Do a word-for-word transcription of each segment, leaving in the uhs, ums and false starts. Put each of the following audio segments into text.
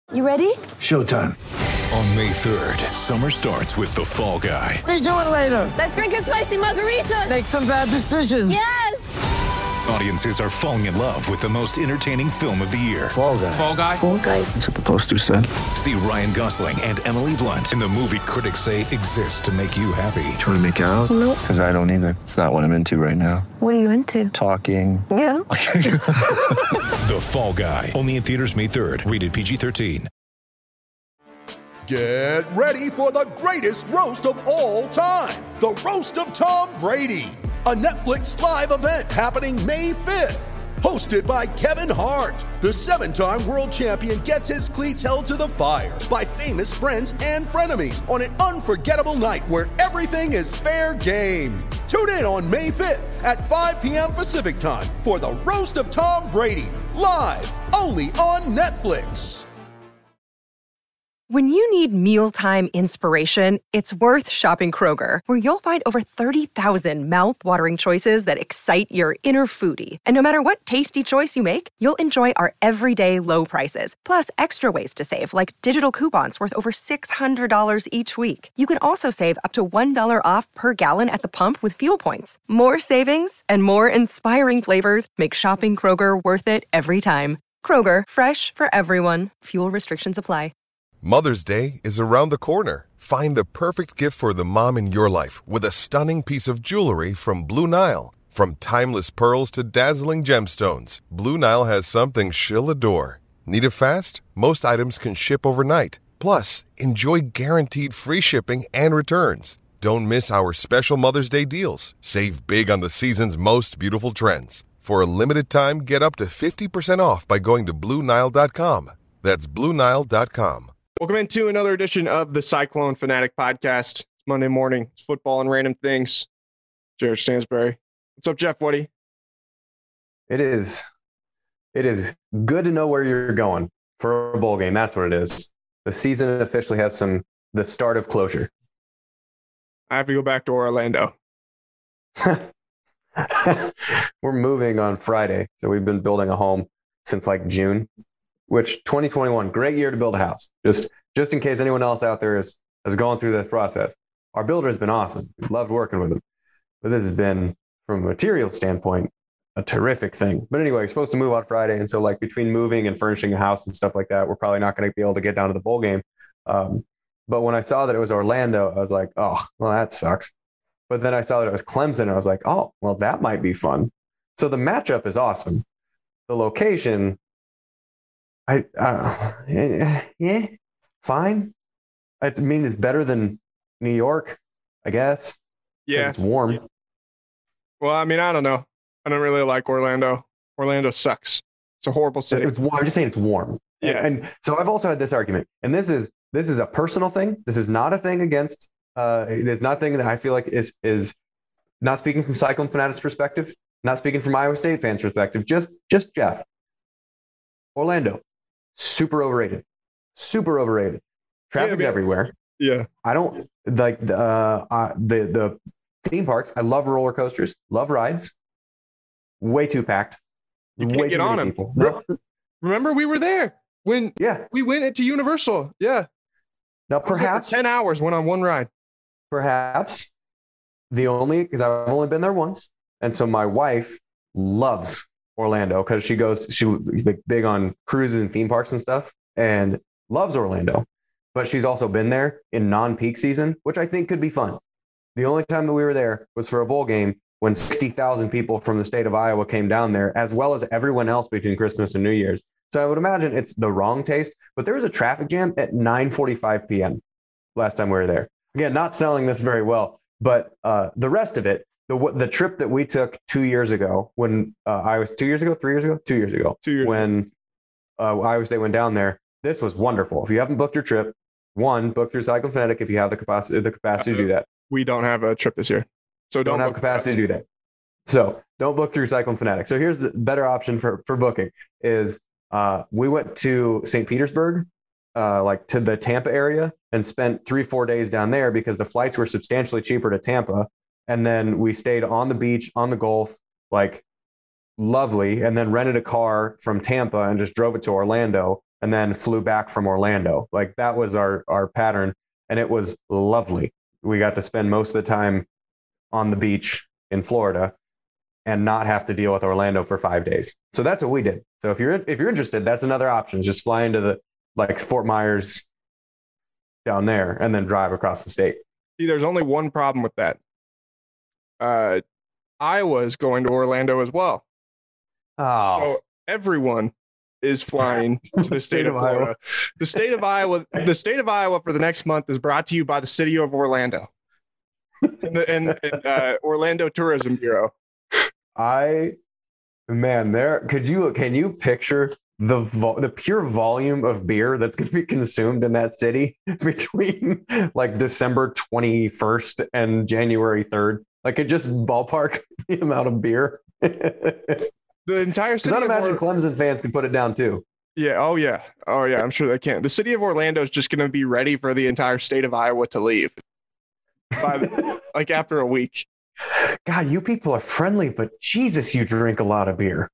You ready? Showtime. On May third, summer starts with The Fall Guy. Let's do it later. Let's drink a spicy margarita. Make some bad decisions. Yes! Audiences are falling in love with the most entertaining film of the year. Fall Guy. Fall Guy? Fall Guy. That's what the poster said. See Ryan Gosling and Emily Blunt in the movie critics say exists to make you happy. Trying to make it out? Nope. Because I don't either. It's not what I'm into right now. What are you into? Talking. Yeah. The Fall Guy. Only in theaters May third. Rated P G thirteen. Get ready for the greatest roast of all time. The Roast of Tom Brady. A Netflix live event happening May fifth. Hosted by Kevin Hart. The seven-time world champion gets his cleats held to the fire by famous friends and frenemies on an unforgettable night where everything is fair game. Tune in on May fifth at five p.m. Pacific time for the Roast of Tom Brady. Live only on Netflix. When you need mealtime inspiration, it's worth shopping Kroger, where you'll find over thirty thousand mouth-watering choices that excite your inner foodie. And no matter what tasty choice you make, you'll enjoy our everyday low prices, plus extra ways to save, like digital coupons worth over six hundred dollars each week. You can also save up to one dollar off per gallon at the pump with fuel points. More savings and more inspiring flavors make shopping Kroger worth it every time. Kroger, fresh for everyone. Fuel restrictions apply. Mother's Day is around the corner. Find the perfect gift for the mom in your life with a stunning piece of jewelry from Blue Nile. From timeless pearls to dazzling gemstones, Blue Nile has something she'll adore. Need it fast? Most items can ship overnight. Plus, enjoy guaranteed free shipping and returns. Don't miss our special Mother's Day deals. Save big on the season's most beautiful trends. For a limited time, get up to fifty percent off by going to Blue Nile dot com. That's Blue Nile dot com. Welcome into another edition of the Cyclone Fanatic Podcast. It's Monday morning. It's football and random things. Jared Stansberry. What's up, Jeff Woody? It is. It is good to know where you're going for a bowl game. That's what it is. The season officially has some, the start of closure. I have to go back to Orlando. We're moving on Friday. So we've been building a home since like June. Which twenty twenty-one, great year to build a house. Just just in case anyone else out there is, has gone through this process. Our builder has been awesome. We've loved working with him. But this has been, from a material standpoint, a terrific thing. But anyway, we're supposed to move on Friday. And so like between moving and furnishing a house and stuff like that, we're probably not going to be able to get down to the bowl game. Um, but when I saw that it was Orlando, I was like, oh, well, that sucks. But then I saw that it was Clemson. And I was like, oh, well, that might be fun. So the matchup is awesome. The location... I, uh, yeah, fine. I mean, it's better than New York, I guess. Yeah. It's warm. Well, I mean, I don't know. I don't really like Orlando. Orlando sucks. It's a horrible city. It's warm. I'm just saying it's warm. Yeah. And, and so I've also had this argument, and this is, this is a personal thing. This is not a thing against, uh, it's not a thing that I feel like is, is not speaking from Cyclone Fanatics perspective, not speaking from Iowa State fans perspective, just, just Jeff. Orlando. Super overrated, super overrated. Traffic's yeah, everywhere. Yeah. I don't like the, uh, uh, the, the theme parks. I love roller coasters, love rides. Way too packed. You can't Way get too on many them. people. No. Remember we were there when yeah. we went to Universal. Yeah. Now perhaps ten hours went on one ride. Perhaps the only, because I've only been there once. And so my wife loves Orlando because she goes, she like big on cruises and theme parks and stuff and loves Orlando, but she's also been there in non-peak season, which I think could be fun. The only time that we were there was for a bowl game when sixty thousand people from the state of Iowa came down there, as well as everyone else between Christmas and New Year's. So I would imagine it's the wrong taste, but there was a traffic jam at nine forty-five p.m. last time we were there. Again, not selling this very well, but uh, the rest of it, The the trip that we took two years ago when uh, I was two years ago, three years ago, two years ago, two years when uh, Iowa State went down there, this was wonderful. If you haven't booked your trip, one, book through Cyclone Fanatic if you have the capacity the capacity uh, to do that. We don't have a trip this year, so don't, don't have capacity to do that. So don't book through Cyclone Fanatic. So here's the better option for for booking is uh, we went to Saint Petersburg, uh, like to the Tampa area, and spent three four days down there because the flights were substantially cheaper to Tampa. And then we stayed on the beach, on the Gulf, like lovely, and then rented a car from Tampa and just drove it to Orlando and then flew back from Orlando. Like that was our our pattern, and it was lovely. We got to spend most of the time on the beach in Florida and not have to deal with Orlando for five days. So that's what we did. So if you're if you're interested, that's another option. Just fly into the like Fort Myers down there and then drive across the state. See, there's only one problem with that. Uh, Iowa is going to Orlando as well. Oh, So everyone is flying to the state of Florida. Iowa. The state of Iowa, the state of Iowa for the next month is brought to you by the city of Orlando and, the, and, and uh, Orlando Tourism Bureau. I, man, there could you can you picture the vo- the pure volume of beer that's going to be consumed in that city between like December twenty-first and January third? Like it just ballpark the amount of beer. The entire city. Because I'd of imagine Or- Clemson fans can put it down too. yeah. Oh yeah. Oh yeah. I'm sure they can. The city of Orlando is just going to be ready for the entire state of Iowa to leave by the, like after a week. God, you people are friendly, but Jesus, you drink a lot of beer.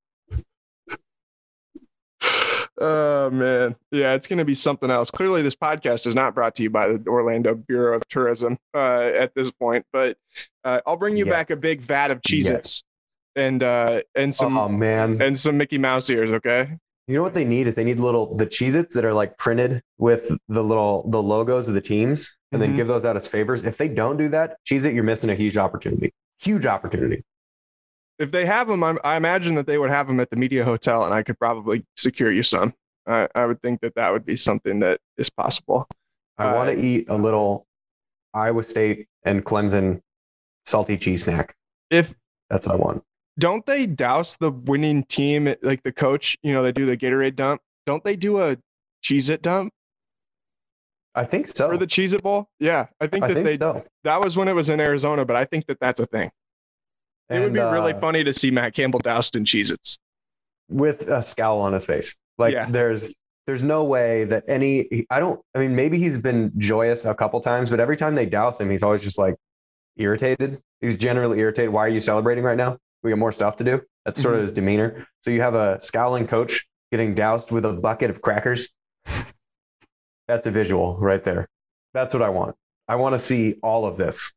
Oh man, yeah, it's going to be something else. Clearly, this podcast is not brought to you by the Orlando Bureau of Tourism uh, at this point, but uh, I'll bring you Yeah. back a big vat of Cheez-Its and uh, and some Oh man, and some Mickey Mouse ears. Okay. you know what they need is they need little the Cheez-Its that are like printed with the little the logos of the teams, and Mhm. then give those out as favors. If they don't do that, Cheez-It, you're missing a huge opportunity. Huge opportunity. If they have them, I, I imagine that they would have them at the Media Hotel, and I could probably secure you some. I, I would think that that would be something that is possible. I Uh, want to eat a little Iowa State and Clemson salty cheese snack. If That's what I want. don't they douse the winning team, like the coach? You know, they do the Gatorade dump. Don't they do a Cheez-It dump I think so. for the Cheez-It Bowl? Yeah, I think I that think they. so. That was when it was in Arizona, but I think that that's a thing. It would And, be really uh, funny to see Matt Campbell doused in Cheez-Its. with a scowl on his face. Like Yeah. there's there's no way that any I don't I mean maybe he's been joyous a couple times, but every time they douse him, he's always just like irritated. He's generally irritated. Why are you celebrating right now? We got more stuff to do. That's sort of his demeanor. So you have a scowling coach getting doused with a bucket of crackers. That's a visual right there. That's what I want. I want to see all of this.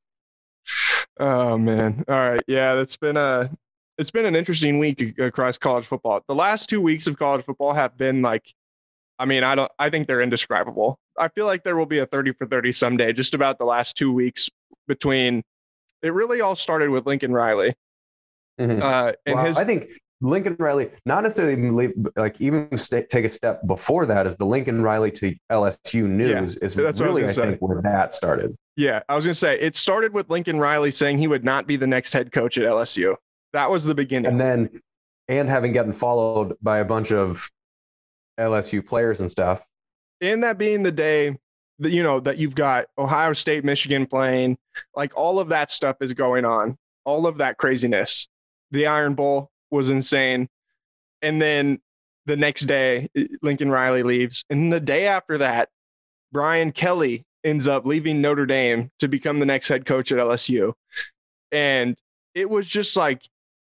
Oh man! All right, yeah, that's been a it's been an interesting week across college football. The last two weeks of college football have been like, I mean, I don't, I think they're indescribable. I feel like there will be a thirty for thirty someday. Just about the last two weeks between, it really all started with Lincoln Riley, Mhm. uh, and Well, his I think Lincoln Riley, not necessarily like even st- take a step before that, is the Lincoln Riley to L S U news Yeah, is that's what I was really, I, gonna say. think, where that started. Yeah, I was going to say it started with Lincoln Riley saying he would not be the next head coach at L S U. That was the beginning. And then, and having gotten followed by a bunch of L S U players and stuff. And that being the day that, you know, that you've got Ohio State, Michigan playing, like all of that stuff is going on. All of that craziness. The Iron Bowl was insane. And then the next day, Lincoln Riley leaves. And the day after that, Brian Kelly ends up leaving Notre Dame to become the next head coach at L S U. And it was just like,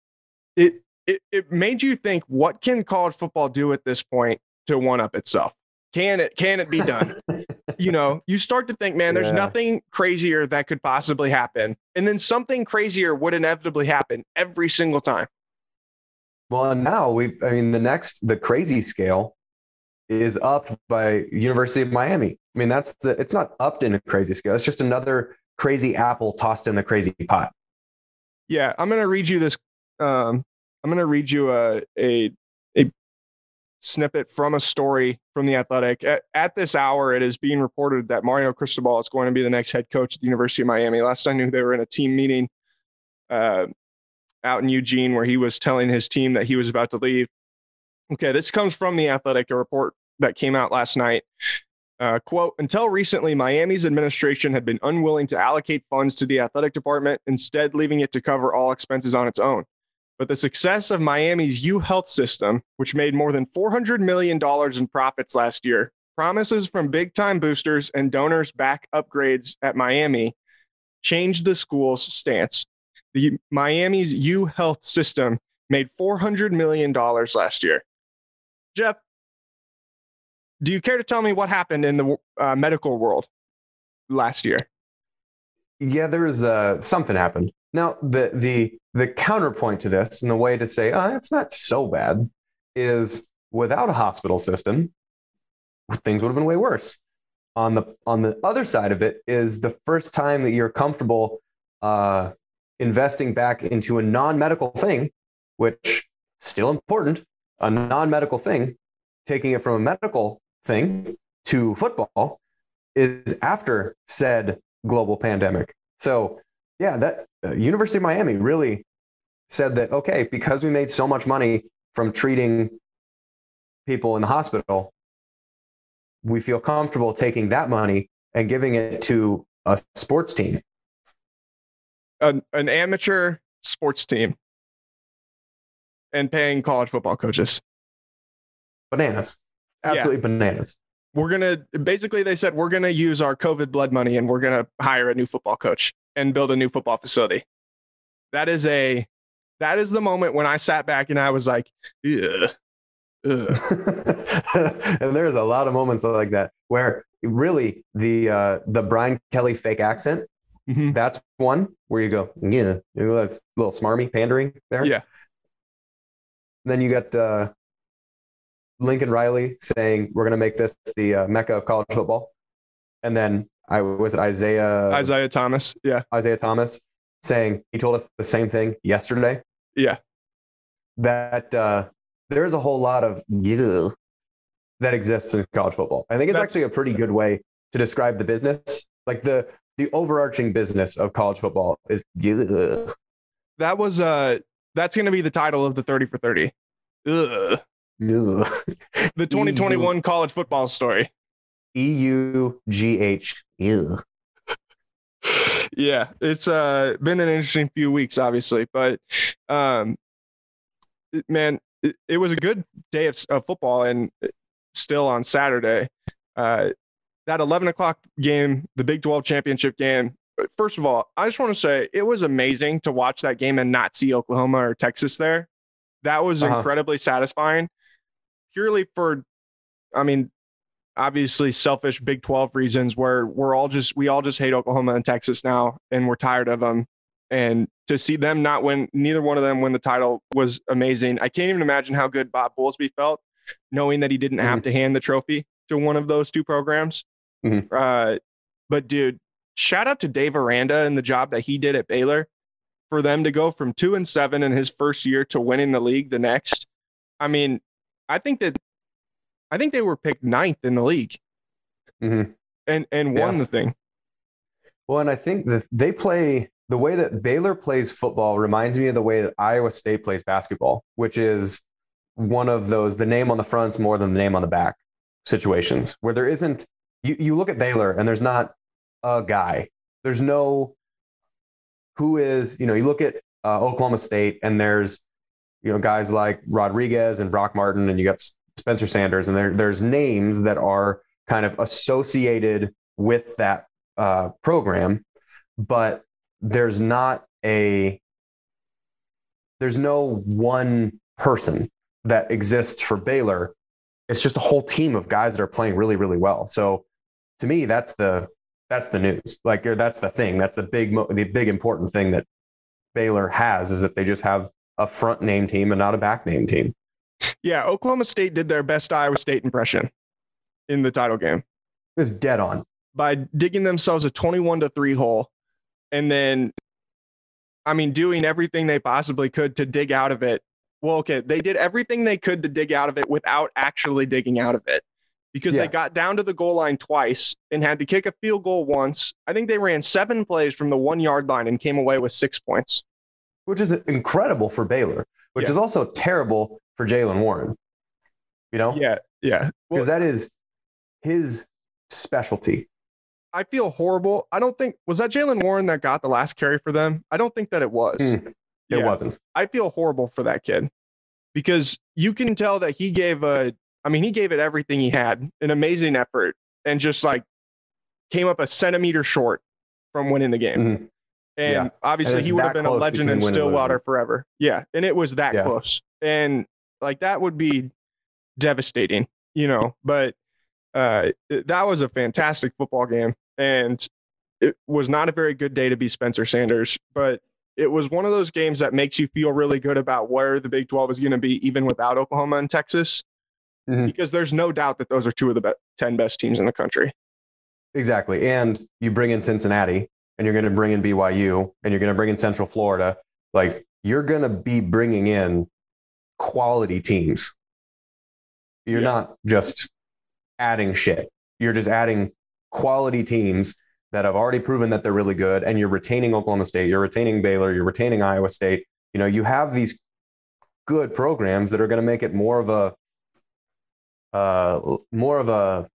it, it, it made you think, what can college football do at this point to one up itself? Can it, can it be done? You know, you start to think, man, there's Yeah. nothing crazier that could possibly happen. And then something crazier would inevitably happen every single time. Well, and now we, I mean, the next, the crazy scale is up by University of Miami. I mean, that's the, it's not upped in a crazy scale. It's just another crazy apple tossed in the crazy pot. Yeah, I'm going to read you this. Um, I'm going to read you a, a, a snippet from a story from The Athletic. At, at this hour, it is being reported that Mario Cristobal is going to be the next head coach at the University of Miami. Last I knew, they were in a team meeting uh, out in Eugene where he was telling his team that he was about to leave. Okay, this comes from The Athletic, a report that came out last night. Uh, quote, until recently, Miami's administration had been unwilling to allocate funds to the athletic department, instead leaving it to cover all expenses on its own. But the success of Miami's U Health system, which made more than four hundred million dollars in profits last year, promises from big-time boosters and donors back upgrades at Miami, changed the school's stance. The Miami's U Health system made four hundred million dollars last year. Jeff, do you care to tell me what happened in the uh, medical world last year? Yeah, there was uh, something happened. Now, the the the counterpoint to this, and the way to say, oh, it's not so bad, is without a hospital system, things would have been way worse. On the on the other side of it is the first time that you're comfortable uh, investing back into a non-medical thing, which still important, a non-medical thing, taking it from a medical thing to football is after said global pandemic. So yeah, that uh, University of Miami really said that, okay, because we made so much money from treating people in the hospital, we feel comfortable taking that money and giving it to a sports team. An, an amateur sports team and paying college football coaches. Bananas. Absolutely yeah. Bananas. We're going to, basically they said, we're going to use our COVID blood money and we're going to hire a new football coach and build a new football facility. That is a, that is the moment when I sat back and I was like, ugh. Ugh. And there's a lot of moments like that where really the, uh, the Brian Kelly fake accent, mm-hmm. that's one where you go, yeah, that's a little smarmy pandering there. Yeah. Then you got, uh, Lincoln Riley saying we're going to make this the uh, mecca of college football, and then I was it Isaiah Isaiah Thomas, yeah, Isaiah Thomas saying he told us the same thing yesterday. Yeah, that uh, there is a whole lot of yeah that exists in college football. I think it's That's, actually a pretty good way to describe the business, like the the overarching business of college football is yeah. That was uh that's going to be the title of the thirty for thirty. Ugh. The twenty twenty-one E U college football story. E U G H. Yeah, it's uh, been an interesting few weeks, obviously, but um, man, it, it was a good day of, of football, and still on Saturday, uh, that eleven o'clock game, the Big twelve championship game. First of all, I just want to say it was amazing to watch that game and not see Oklahoma or Texas there. That was uh-huh. incredibly satisfying. Purely for, I mean, obviously selfish Big twelve reasons where we're all just, we all just hate Oklahoma and Texas now, and we're tired of them. And to see them not win, neither one of them win the title was amazing. I can't even imagine how good Bob Bowlesby felt knowing that he didn't mm-hmm. have to hand the trophy to one of those two programs. Mm-hmm. Uh, but dude, shout out to Dave Aranda and the job that he did at Baylor for them to go from two and seven in his first year to winning the league the next. I mean, I think that I think they were picked ninth in the league, mm-hmm. and and won yeah. the thing. Well, and I think that they play the way that Baylor plays football reminds me of the way that Iowa State plays basketball, which is one of those the name on the front's more than the name on the back situations where there isn't. You you look at Baylor and there's not a guy. There's no who is you know you look at uh, Oklahoma State and there's. You know, guys like Rodriguez and Brock Martin, and you got Spencer Sanders, and there, there's names that are kind of associated with that uh, program, but there's not a, there's no one person that exists for Baylor. It's just a whole team of guys that are playing really, really well. So to me, that's the, that's the news. Like, or that's the thing. That's the big, the big important thing that Baylor has is that they just have a front name team and not a back name team. Yeah, Oklahoma State did their best Iowa State impression in the title game. It was dead on. By digging themselves a twenty-one to three hole and then, I mean, doing everything they possibly could to dig out of it. Well, okay, they did everything they could to dig out of it without actually digging out of it because yeah. they got down to the goal line twice and had to kick a field goal once. I think they ran seven plays from the one yard line and came away with six points. Which is incredible for Baylor, which yeah. is also terrible for Jaylen Warren. You know? Yeah, yeah. Because well, that is his specialty. I feel horrible. I don't think, was that Jaylen Warren that got the last carry for them? I don't think that it was. Mm, it yeah. wasn't. I feel horrible for that kid because you can tell that he gave a, I mean, he gave it everything he had, an amazing effort, and just like came up a centimeter short from winning the game. Mm-hmm. And yeah. obviously and he would have been a legend in Stillwater forever. Yeah. And it was that yeah. close. And like, that would be devastating, you know, but uh, it, that was a fantastic football game, and it was not a very good day to be Spencer Sanders, but it was one of those games that makes you feel really good about where the Big twelve is going to be, even without Oklahoma and Texas, mm-hmm. because there's no doubt that those are two of the be- ten best teams in the country. Exactly. And you bring in Cincinnati, and you're going to bring in B Y U, and you're going to bring in Central Florida. Like, you're going to be bringing in quality teams. You're yeah. not just adding shit. You're just adding quality teams that have already proven that they're really good, and you're retaining Oklahoma State, you're retaining Baylor, you're retaining Iowa State. You know, you have these good programs that are going to make it more of a, uh, more of a,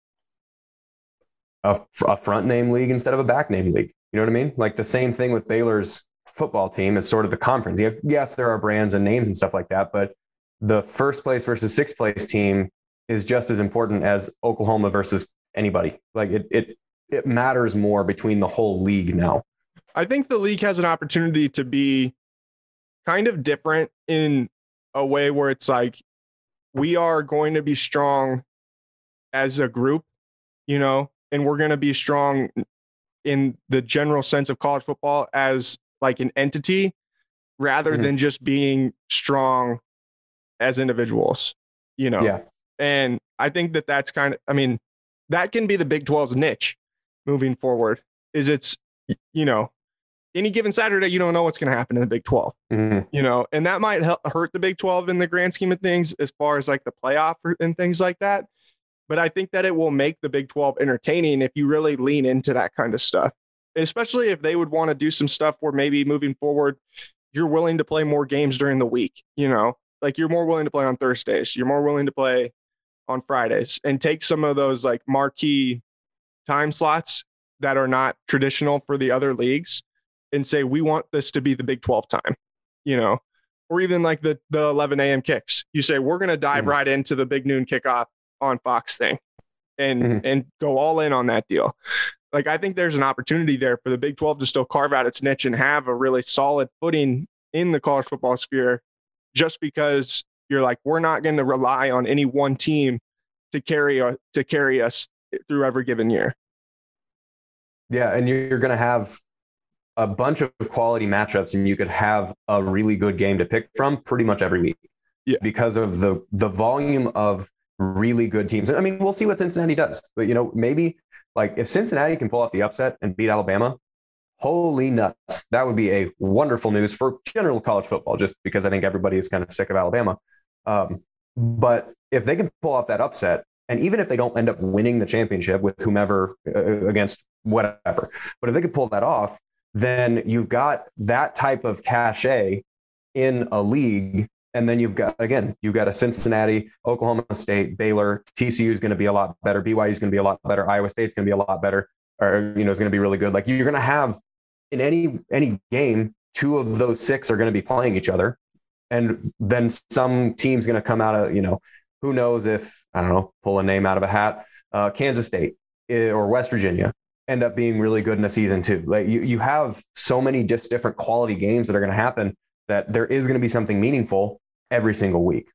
a, a front name league instead of a back name league. You know what I mean? Like the same thing with Baylor's football team is sort of the conference. Yes, there are brands and names and stuff like that, but the first place versus sixth place team is just as important as Oklahoma versus anybody. Like it, it, it matters more between the whole league now. I think the league has an opportunity to be kind of different in a way where it's like, we are going to be strong as a group, you know, and we're going to be strong in the general sense of college football as like an entity rather mm-hmm. than just being strong as individuals, you know? Yeah. And I think that that's kind of, I mean, that can be the Big twelve's niche moving forward, is it's, you know, any given Saturday, you don't know what's going to happen in the Big twelve, mm-hmm. you know, and that might help hurt the Big twelve in the grand scheme of things as far as like the playoff and things like that. But I think that it will make the Big twelve entertaining if you really lean into that kind of stuff, especially if they would want to do some stuff where maybe moving forward, you're willing to play more games during the week, you know, like you're more willing to play on Thursdays, you're more willing to play on Fridays, and take some of those like marquee time slots that are not traditional for the other leagues and say, we want this to be the Big twelve time, you know, or even like the, the eleven a.m. kicks. You say, we're going to dive mm-hmm. right into the big noon kickoff on Fox thing and, mm-hmm. and go all in on that deal. Like, I think there's an opportunity there for the Big twelve to still carve out its niche and have a really solid footing in the college football sphere, just because you're like, we're not going to rely on any one team to carry a, to carry us through every given year. Yeah. And you're going to have a bunch of quality matchups, and you could have a really good game to pick from pretty much every week yeah. because of the, the volume of really good teams. I mean, we'll see what Cincinnati does, but you know, maybe like if Cincinnati can pull off the upset and beat Alabama, holy nuts. That would be a wonderful news for general college football, just because I think everybody is kind of sick of Alabama. Um, but if they can pull off that upset, and even if they don't end up winning the championship with whomever uh, against whatever, but if they could pull that off, then you've got that type of cachet in a league. And then you've got, again, you've got a Cincinnati, Oklahoma State, Baylor, T C U is going to be a lot better. B Y U is going to be a lot better. Iowa State's going to be a lot better, or, you know, is going to be really good. Like, you're going to have in any, any game, two of those six are going to be playing each other. And then some team's going to come out of, you know, who knows if, I don't know, pull a name out of a hat, uh, Kansas State or West Virginia end up being really good in a season too. Like, you, you have so many just different quality games that are going to happen that there is going to be something meaningful every single week.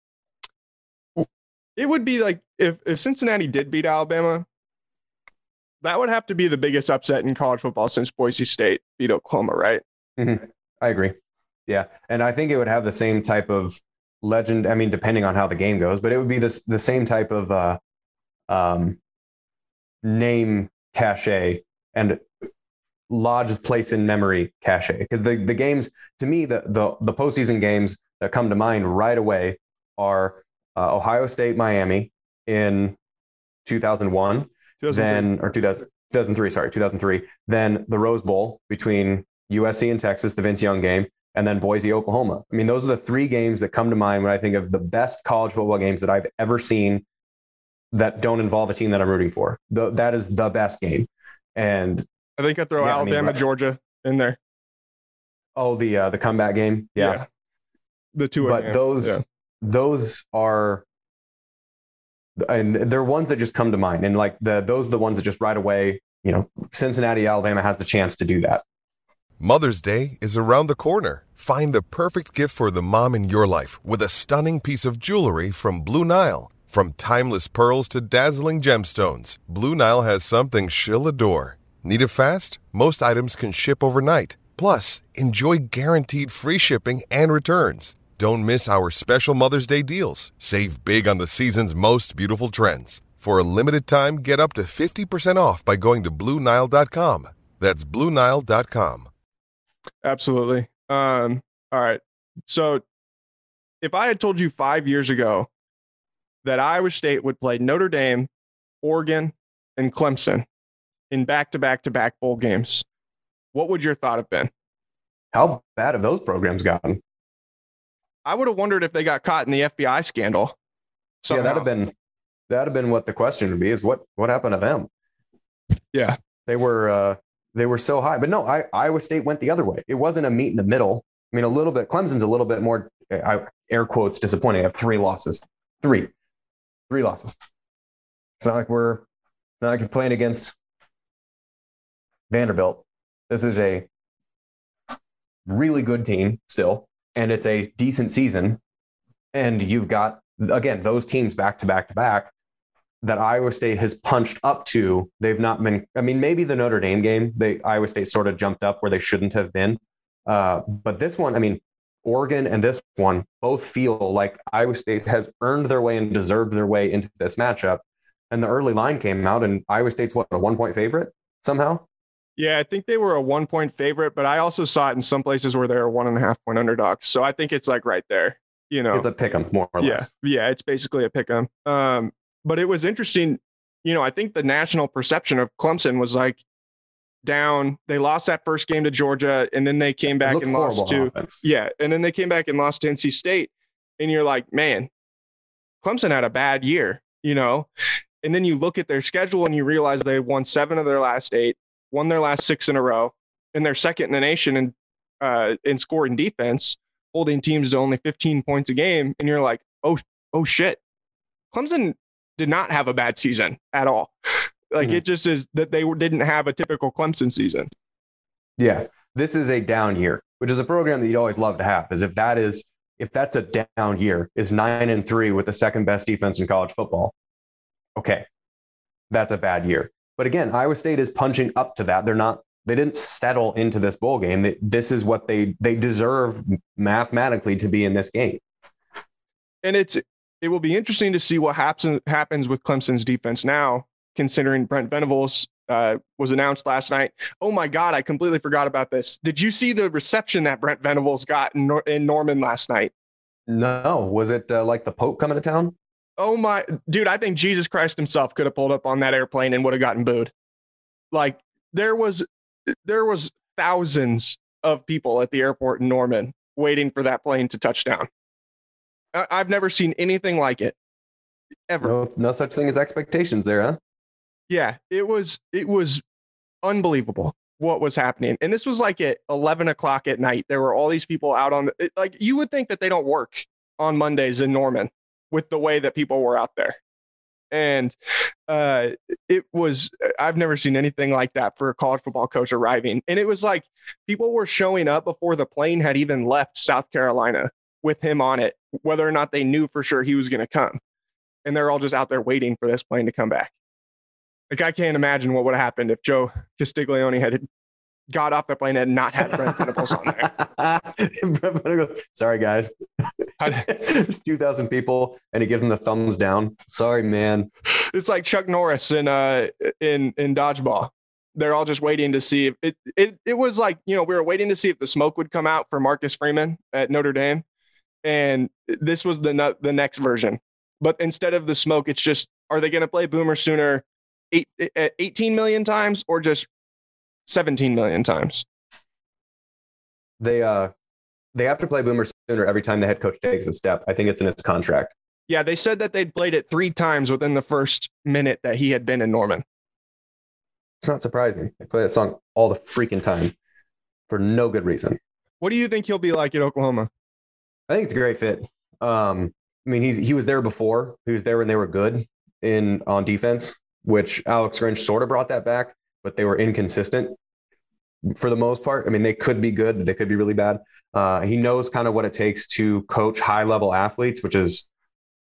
It would be like if, if Cincinnati did beat Alabama, that would have to be the biggest upset in college football since Boise State beat Oklahoma, right? Mm-hmm. I agree. Yeah. And I think it would have the same type of legend. I mean, depending on how the game goes, but it would be this, the same type of uh, um, name cachet and lodged place in memory cachet. Because the, the games, to me, the, the, the postseason games that come to mind right away are uh, Ohio State, Miami in two thousand one, then, or two thousand, two thousand three, sorry, two thousand three, then the Rose Bowl between U S C and Texas, the Vince Young game, and then Boise, Oklahoma. I mean, those are the three games that come to mind when I think of the best college football games that I've ever seen that don't involve a team that I'm rooting for. The, that is the best game. And I think I throw yeah, Alabama, I mean, right. Georgia in there. Oh, the uh, the comeback game. Yeah. yeah. The two. But those, yeah. those are, and they're ones that just come to mind. And like the, those are the ones that just right away, you know, Cincinnati, Alabama has the chance to do that. Mother's Day is around the corner. Find the perfect gift for the mom in your life with a stunning piece of jewelry from Blue Nile. From timeless pearls to dazzling gemstones, Blue Nile has something she'll adore. Need it fast? Most items can ship overnight. Plus, enjoy guaranteed free shipping and returns. Don't miss our special Mother's Day deals. Save big on the season's most beautiful trends. For a limited time, get up to fifty percent off by going to Blue Nile dot com. That's Blue Nile dot com. Absolutely. Um, all right. So if I had told you five years ago that Iowa State would play Notre Dame, Oregon, and Clemson in back-to-back-to-back bowl games, what would your thought have been? How bad have those programs gotten? I would have wondered if they got caught in the F B I scandal. Somehow. Yeah, that'd have been that'd have been what the question would be: is what what happened to them? Yeah, they were uh, they were so high, but no, I, Iowa State went the other way. It wasn't a meet in the middle. I mean, a little bit. Clemson's a little bit more I, air quotes disappointing. I have three losses, three, three losses. It's not like we're it's not like you're playing against Vanderbilt. This is a really good team still, and it's a decent season. And you've got, again, those teams back to back to back that Iowa State has punched up to. They've not been, I mean, maybe the Notre Dame game, they Iowa State sort of jumped up where they shouldn't have been. Uh, but this one, I mean, Oregon and this one both feel like Iowa State has earned their way and deserved their way into this matchup. And the early line came out, and Iowa State's what, a one point favorite somehow? Yeah, I think they were a one point favorite, but I also saw it in some places where they're one and a half point underdogs. So I think it's like right there, you know, it's a pick 'em more or yeah, less. Yeah. It's basically a pick 'em. Um, but it was interesting. You know, I think the national perception of Clemson was like down. They lost that first game to Georgia, and then they came back and lost to, offense. yeah. And then they came back and lost to N C State. And you're like, man, Clemson had a bad year, you know? And then you look at their schedule and you realize they won seven of their last eight, won their last six in a row, and they're second in the nation in uh, in scoring defense, holding teams to only fifteen points a game. And you're like, oh, oh shit. Clemson did not have a bad season at all. Like mm-hmm. It just is that they didn't have a typical Clemson season. Yeah, this is a down year, which is a program that you'd always love to have. Is if that is if that's a down year, is nine and three with the second best defense in college football. Okay, that's a bad year. But again, Iowa State is punching up to that. They're not, they didn't settle into this bowl game. They, this is what they, they deserve mathematically to be in this game. And it's, it will be interesting to see what happens, happens with Clemson's defense now, considering Brent Venables uh, was announced last night. Oh my God, I completely forgot about this. Did you see the reception that Brent Venables got in, Nor- in Norman last night? No. Was it uh, like the Pope coming to town? Oh my, dude, I think Jesus Christ himself could have pulled up on that airplane and would have gotten booed. Like there was, there was thousands of people at the airport in Norman waiting for that plane to touch down. I, I've never seen anything like it ever. No, no such thing as expectations there, huh? Yeah, it was, it was unbelievable what was happening. And this was like at eleven o'clock at night. There were all these people out on the, it, like you would think that they don't work on Mondays in Norman, with the way that people were out there. And uh, it was, I've never seen anything like that for a college football coach arriving. And it was like people were showing up before the plane had even left South Carolina with him on it, whether or not they knew for sure he was going to come. And they're all just out there waiting for this plane to come back. Like, I can't imagine what would have happened if Joe Castiglione had got off the plane and not had Brent Venables on there. Sorry, guys. There's two thousand people, and he gives them the thumbs down. Sorry, man. It's like Chuck Norris in uh in in dodgeball. They're all just waiting to see if it it it was like, you know, we were waiting to see if the smoke would come out for Marcus Freeman at Notre Dame, and this was the the next version. But instead of the smoke, it's just, are they going to play Boomer Sooner eight, eighteen million times or just seventeen million times? They uh they have to play Boomer Sooner every time the head coach takes a step. I think it's in its contract. Yeah, they said that they'd played it three times within the first minute that he had been in Norman. It's not surprising. They play that song all the freaking time for no good reason. What do you think he'll be like at Oklahoma? I think it's a great fit. Um, I mean, he's he was there before. He was there when they were good in on defense, which Alex Grinch sort of brought that back, but they were inconsistent for the most part. I mean, they could be good, but they could be really bad. Uh, he knows kind of what it takes to coach high-level athletes, which is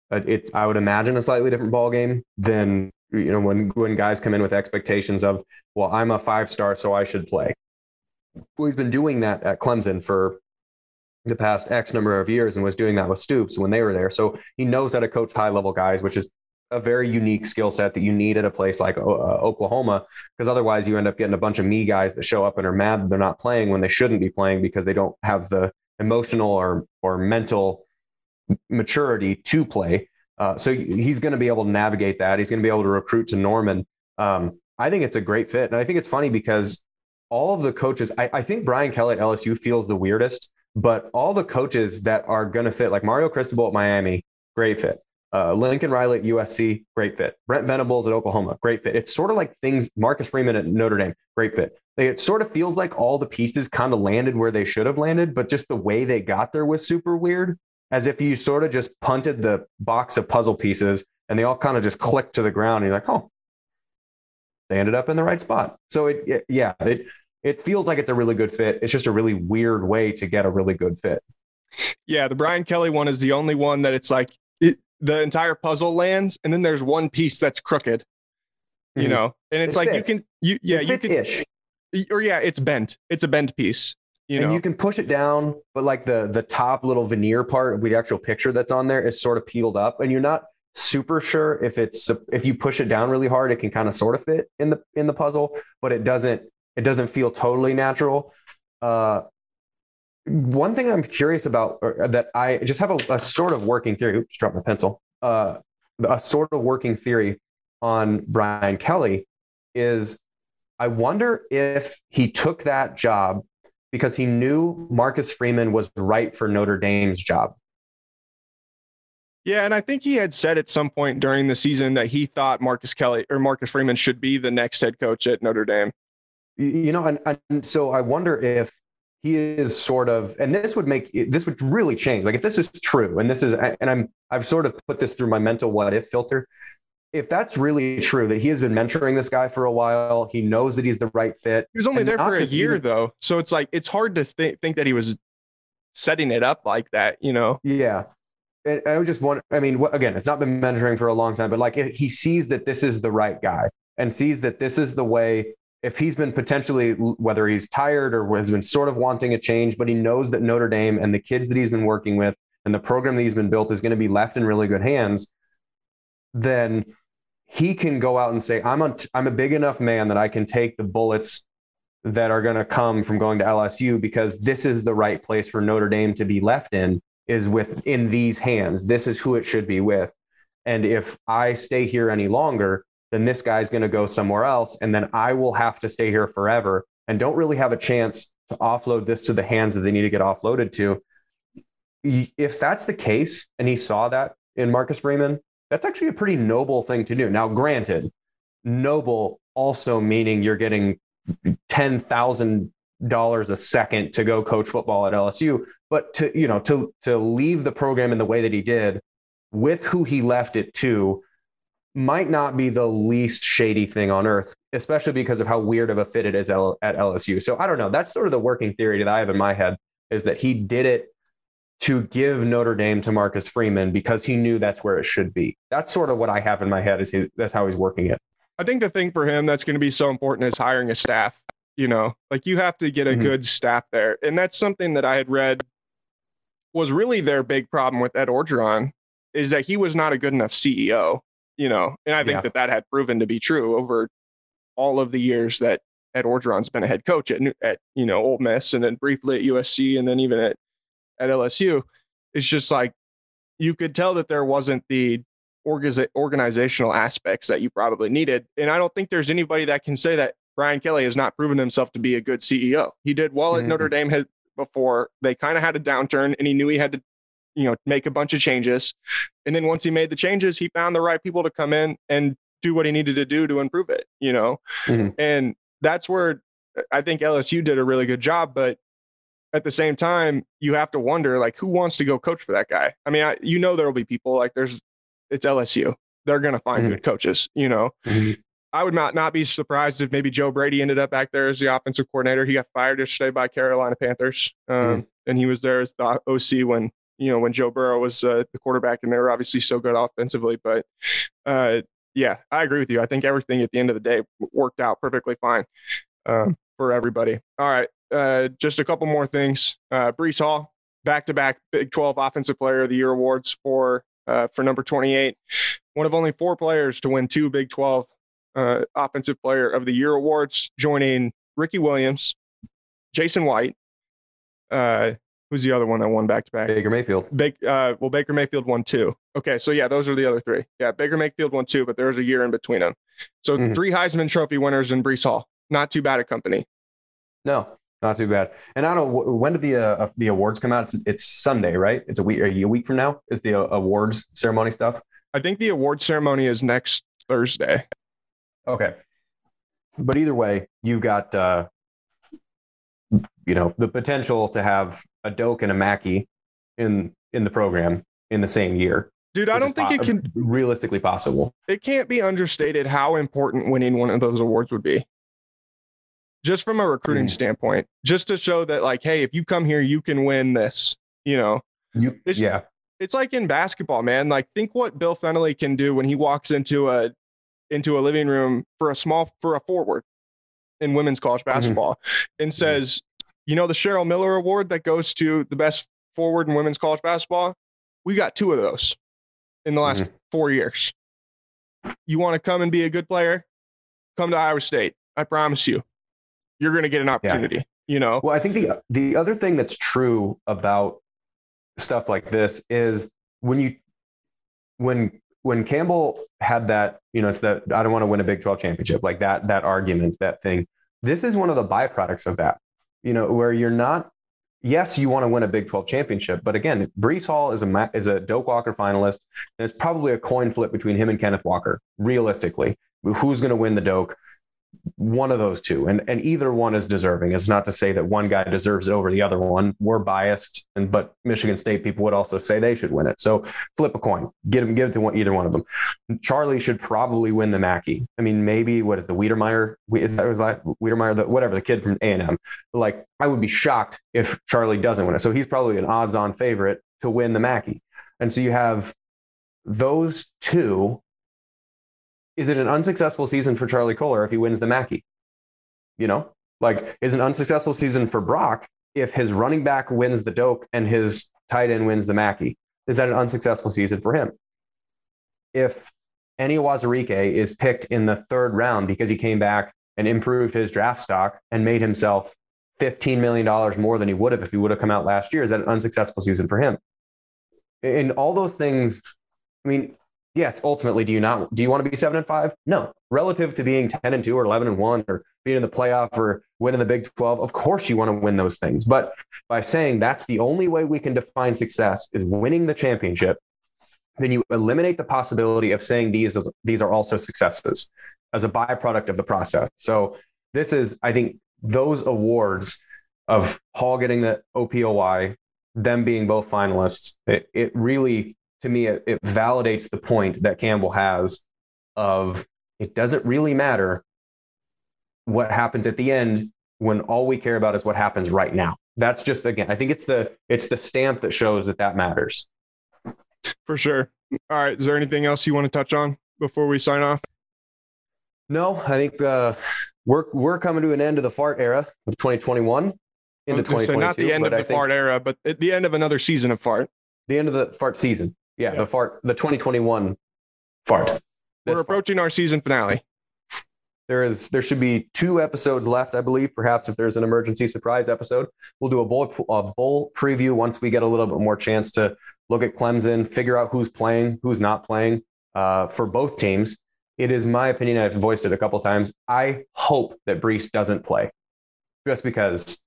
Uh, It's, I would imagine, a slightly different ball game than, you know, when when guys come in with expectations of, well, I'm a five star, so I should play. Well, he's been doing that at Clemson for the past X number of years and was doing that with Stoops when they were there. So he knows how to coach high level guys, which is a very unique skill set that you need at a place like uh, Oklahoma, because otherwise you end up getting a bunch of me guys that show up and are mad that they're not playing when they shouldn't be playing because they don't have the emotional or or mental maturity to play. Uh, so he's going to be able to navigate that. He's going to be able to recruit to Norman. Um, I think it's a great fit. And I think it's funny because all of the coaches, I, I think Brian Kelly at L S U feels the weirdest, but all the coaches that are going to fit, like Mario Cristobal at Miami, great fit. Uh, Lincoln Riley at U S C, great fit. Brent Venables at Oklahoma, great fit. It's sort of like things, Marcus Freeman at Notre Dame, great fit. Like, it sort of feels like all the pieces kind of landed where they should have landed, but just the way they got there was super weird, as if you sort of just punted the box of puzzle pieces and they all kind of just clicked to the ground. And you're like, oh, they ended up in the right spot. So it, it yeah, it, it feels like it's a really good fit. It's just a really weird way to get a really good fit. Yeah. The Brian Kelly one is the only one that it's like it, the entire puzzle lands. And then there's one piece that's crooked, you mm-hmm. know, and it's it like, fits. you can, you, yeah, it you can, ish. or yeah, it's bent. It's a bent piece. You and know, you can push it down, but like the the top little veneer part of the actual picture that's on there is sort of peeled up, and you're not super sure if it's if you push it down really hard, it can kind of sort of fit in the in the puzzle, but it doesn't it doesn't feel totally natural. Uh, one thing I'm curious about, or that I just have a, a sort of working theory. Oops, dropped my pencil. Uh, a sort of working theory on Brian Kelly is, I wonder if he took that job because he knew Marcus Freeman was right for Notre Dame's job. Yeah, and I think he had said at some point during the season that he thought Marcus Kelly or Marcus Freeman should be the next head coach at Notre Dame. You know, and, and so I wonder if he is sort of, and this would make, this would really change. Like if this is true, and this is, and I'm, I've sort of put this through my mental what if filter. If that's really true, that he has been mentoring this guy for a while, he knows that he's the right fit. He was only there for a year, even, though. So it's like, it's hard to th- think that he was setting it up like that, you know? Yeah. And I was just wondering, I mean, again, it's not been mentoring for a long time, but like if he sees that this is the right guy and sees that this is the way, if he's been potentially, whether he's tired or has been sort of wanting a change, but he knows that Notre Dame and the kids that he's been working with and the program that he's been built is going to be left in really good hands, then he can go out and say, I'm a, I'm a big enough man that I can take the bullets that are going to come from going to L S U because this is the right place for Notre Dame to be left in, is within these hands. This is who it should be with. And if I stay here any longer, then this guy's going to go somewhere else. And then I will have to stay here forever and don't really have a chance to offload this to the hands that they need to get offloaded to. If that's the case, and he saw that in Marcus Freeman, that's actually a pretty noble thing to do. Now, granted, noble also meaning you're getting ten thousand dollars a second to go coach football at L S U, but to, you know, to, to leave the program in the way that he did with who he left it to might not be the least shady thing on earth, especially because of how weird of a fit it is at L S U. So I don't know. That's sort of the working theory that I have in my head, is that he did it to give Notre Dame to Marcus Freeman because he knew that's where it should be. That's sort of what I have in my head, is he, that's how he's working it. I think the thing for him that's going to be so important is hiring a staff. You know, like you have to get a mm-hmm. good staff there. And that's something that I had read was really their big problem with Ed Orgeron, is that he was not a good enough C E O, you know, and I think yeah. that that had proven to be true over all of the years that Ed Orgeron's been a head coach at, at you know, Ole Miss, and then briefly at U S C, and then even at, at L S U. It's just like, you could tell that there wasn't the organiz- organizational aspects that you probably needed. And I don't think there's anybody that can say that Brian Kelly has not proven himself to be a good C E O. He did well mm-hmm. at Notre Dame has, before they kind of had a downturn, and he knew he had to, you know, make a bunch of changes. And then once he made the changes, he found the right people to come in and do what he needed to do to improve it, you know? Mm-hmm. And that's where I think L S U did a really good job. But at the same time, you have to wonder, like, who wants to go coach for that guy? I mean, I, you know, there will be people like there's, it's L S U. They're going to find mm-hmm. good coaches, you know? Mm-hmm. I would not, not be surprised if maybe Joe Brady ended up back there as the offensive coordinator. He got fired yesterday by Carolina Panthers. Um, mm-hmm. And he was there as the O C when you know, when Joe Burrow was uh, the quarterback, and they were obviously so good offensively. But uh, yeah, I agree with you. I think everything at the end of the day worked out perfectly fine um, for everybody. All right, uh, just a couple more things. Uh, Breece Hall, back-to-back Big twelve Offensive Player of the Year awards for uh, for number twenty-eight. One of only four players to win two Big twelve uh, Offensive Player of the Year awards, joining Ricky Williams, Jason White. Uh, who's the other one that won back-to-back? Baker Mayfield. Bake, uh, well, Baker Mayfield won two. Okay, so yeah, those are the other three. Yeah, Baker Mayfield won two, but there was a year in between them. So mm-hmm. three Heisman Trophy winners in Breece Hall. Not too bad at company. No, not too bad. And I don't know, when did the uh, the awards come out? It's, it's Sunday, right? It's a week, a week from now is the uh, awards ceremony stuff? I think the award ceremony is next Thursday. Okay. But either way, you got, uh, you know, the potential to have a Doak and a Mackey in in the program in the same year. Dude, I don't think po- it can realistically possible. It can't be understated how important winning one of those awards would be. Just from a recruiting mm. standpoint, just to show that, like, hey, if you come here, you can win this, you know, you, it's, yeah, it's like in basketball, man. Like, think what Bill Fennelly can do when he walks into a, into a living room for a small, for a forward in women's college basketball mm-hmm. and says, you know, the Cheryl Miller Award that goes to the best forward in women's college basketball. We got two of those in the last mm-hmm. four years. You want to come and be a good player? Come to Iowa State. I promise you. You're going to get an opportunity, yeah. you know? Well, I think the the other thing that's true about stuff like this is when you, when, when Campbell had that, you know, it's that I don't want to win a Big twelve championship, like that, that argument, that thing, this is one of the byproducts of that, you know, where you're not, yes, you want to win a Big twelve championship, but again, Breece Hall is a, is a Doak Walker finalist, and it's probably a coin flip between him and Kenneth Walker, realistically. Who's going to win the Doak? One of those two, and and either one is deserving. It's not to say that one guy deserves it over the other one. We're biased, and but Michigan State people would also say they should win it. So flip a coin, get him, give it to one, either one of them. Charlie should probably win the Mackey. I mean, maybe what is the Wiedemeyer? Is that was like Wiedemeyer, the whatever the kid from A and M? Like, I would be shocked if Charlie doesn't win it. So he's probably an odds-on favorite to win the Mackey. And so you have those two. Is it an unsuccessful season for Charlie Kolar if he wins the Mackey? You know, like, is an unsuccessful season for Brock if his running back wins the Doak and his tight end wins the Mackey? Is that an unsuccessful season for him? If Eni Wazirike is picked in the third round because he came back and improved his draft stock and made himself fifteen million dollars more than he would have if he would have come out last year, is that an unsuccessful season for him? And all those things, I mean, yes, ultimately, do you not do you want to be seven and five? No. Relative to being ten and two or eleven and one or being in the playoff or winning the Big twelve, of course you want to win those things. But by saying that's the only way we can define success is winning the championship, then you eliminate the possibility of saying these these are also successes as a byproduct of the process. So this is, I think, those awards of Hall getting the O P O Y, them being both finalists, it, it really, to me, it, it validates the point that Campbell has of it doesn't really matter what happens at the end when all we care about is what happens right now. That's just, again, I think it's the it's the stamp that shows that that matters. For sure. All right. Is there anything else you want to touch on before we sign off? No, I think uh, we're we're coming to an end of the fart era of twenty twenty-one into twenty twenty-two. So not the end of the fart era, but at the end of another season of fart. The end of the fart season. Yeah, yeah. the fart, the twenty twenty-one fart. We're That's approaching fart. our season finale. There is there should be two episodes left, I believe. Perhaps if there's an emergency surprise episode, we'll do a bowl a bowl preview once we get a little bit more chance to look at Clemson, figure out who's playing, who's not playing uh, for both teams. It is my opinion, I've voiced it a couple times, I hope that Breece doesn't play, just because,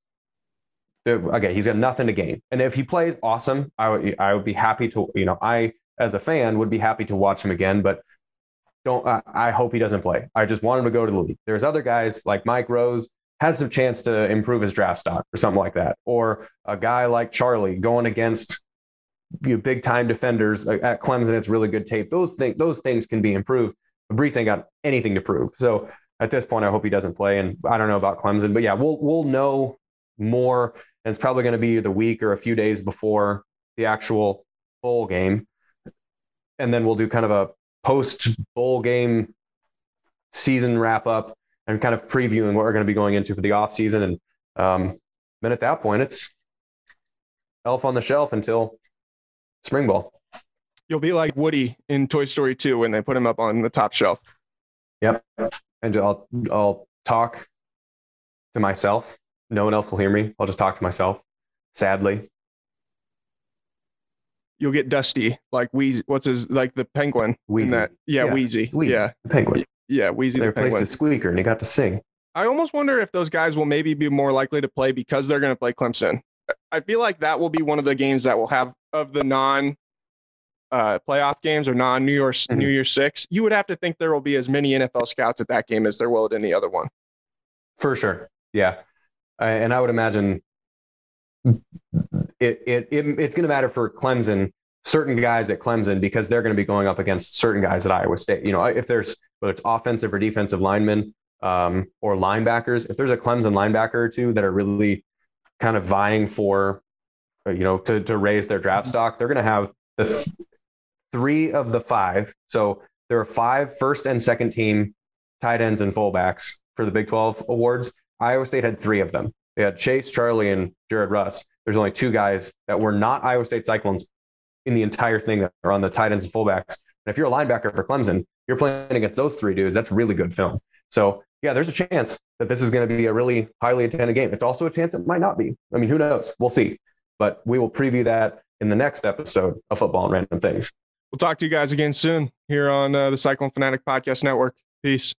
again, he's got nothing to gain. And if he plays, awesome. I would I would be happy to, you know, I as a fan would be happy to watch him again, but don't. I, I hope he doesn't play. I just want him to go to the league. There's other guys like Mike Rose has a chance to improve his draft stock or something like that, or a guy like Charlie going against, you know, big time defenders at Clemson. It's really good tape. Those things those things can be improved. Breece ain't got anything to prove. So at this point, I hope he doesn't play. And I don't know about Clemson, but yeah, we'll we'll know more. And it's probably going to be the week or a few days before the actual bowl game. And then we'll do kind of a post bowl game season wrap up and kind of previewing what we're going to be going into for the off season. And um, then at that point, it's elf on the shelf until spring ball. You'll be like Woody in Toy Story two when they put him up on the top shelf. Yep. And I'll, I'll talk to myself. No one else will hear me. I'll just talk to myself. Sadly. You'll get Dusty, like Wheezy. What's his, like the penguin? Wheezy. In that. Yeah, Yeah. Wheezy. Wheezy, Yeah. the penguin. Yeah, Wheezy They the replaced penguin. a squeaker and he got to sing. I almost wonder if those guys will maybe be more likely to play because they're going to play Clemson. I feel like that will be one of the games that will have, of the non uh, playoff games or non New Year's Mhm. New Year's Six. You would have to think there will be as many N F L scouts at that game as there will at any other one. For sure. Yeah. I, and I would imagine it, it, it it's going to matter for Clemson, certain guys at Clemson, because they're going to be going up against certain guys at Iowa State. You know, if there's, whether it's offensive or defensive linemen um, or linebackers, if there's a Clemson linebacker or two that are really kind of vying for, you know, to, to raise their draft stock, they're going to have the th- three of the five. So there are five first and second team tight ends and fullbacks for the Big twelve awards. Iowa State had three of them. They had Chase, Charlie, and Jared Russ. There's only two guys that were not Iowa State Cyclones in the entire thing that are on the tight ends and fullbacks. And if you're a linebacker for Clemson, you're playing against those three dudes. That's really good film. So yeah, there's a chance that this is going to be a really highly attended game. It's also a chance it might not be. I mean, who knows? We'll see. But we will preview that in the next episode of Football and Random Things. We'll talk to you guys again soon here on uh, the Cyclone Fanatic Podcast Network. Peace.